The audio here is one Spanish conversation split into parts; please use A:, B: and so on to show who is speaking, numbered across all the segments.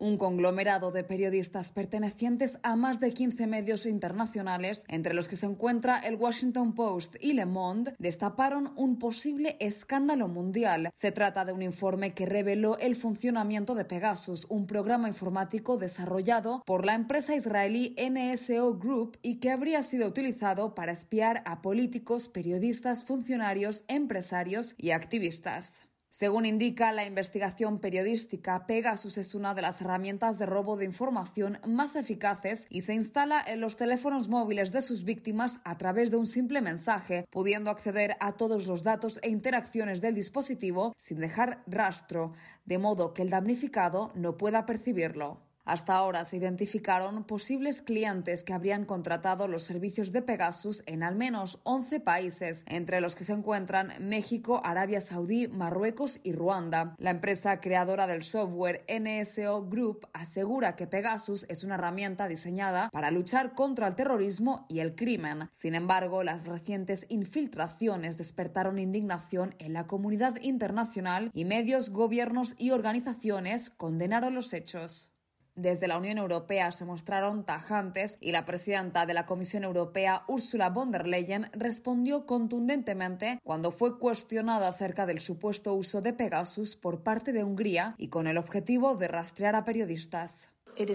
A: Un conglomerado de periodistas pertenecientes a más de 15 medios internacionales, entre los que se encuentra el Washington Post y Le Monde, destaparon un posible escándalo mundial. Se trata de un informe que reveló el funcionamiento de Pegasus, un programa informático desarrollado por la empresa israelí NSO Group y que habría sido utilizado para espiar a políticos, periodistas, funcionarios, empresarios y activistas. Según indica la investigación periodística, Pegasus es una de las herramientas de robo de información más eficaces y se instala en los teléfonos móviles de sus víctimas a través de un simple mensaje, pudiendo acceder a todos los datos e interacciones del dispositivo sin dejar rastro, de modo que el damnificado no pueda percibirlo. Hasta ahora se identificaron posibles clientes que habrían contratado los servicios de Pegasus en al menos 11 países, entre los que se encuentran México, Arabia Saudí, Marruecos y Ruanda. La empresa creadora del software NSO Group asegura que Pegasus es una herramienta diseñada para luchar contra el terrorismo y el crimen. Sin embargo, las recientes infiltraciones despertaron indignación en la comunidad internacional y medios, gobiernos y organizaciones condenaron los hechos. Desde la Unión Europea se mostraron tajantes y la presidenta de la Comisión Europea, Ursula von der Leyen, respondió contundentemente cuando fue cuestionada acerca del supuesto uso de Pegasus por parte de Hungría y con el objetivo de rastrear a periodistas.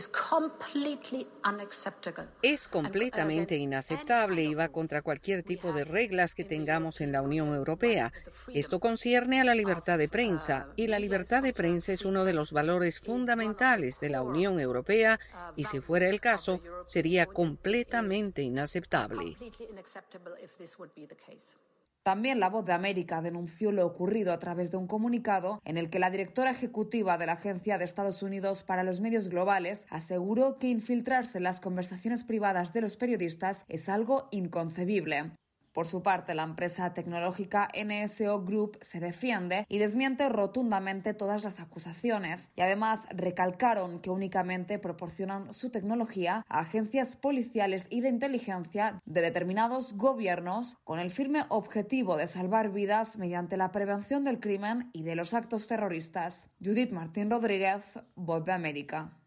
B: Es completamente inaceptable y va contra cualquier tipo de reglas que tengamos en la Unión Europea. Esto concierne a la libertad de prensa, y la libertad de prensa es uno de los valores fundamentales de la Unión Europea, y si fuera el caso, sería completamente inaceptable.
A: También La Voz de América denunció lo ocurrido a través de un comunicado en el que la directora ejecutiva de la Agencia de Estados Unidos para los Medios Globales aseguró que infiltrarse en las conversaciones privadas de los periodistas es algo inconcebible. Por su parte, la empresa tecnológica NSO Group se defiende y desmiente rotundamente todas las acusaciones y además recalcaron que únicamente proporcionan su tecnología a agencias policiales y de inteligencia de determinados gobiernos con el firme objetivo de salvar vidas mediante la prevención del crimen y de los actos terroristas. Judith Martín Rodríguez, Voz de América.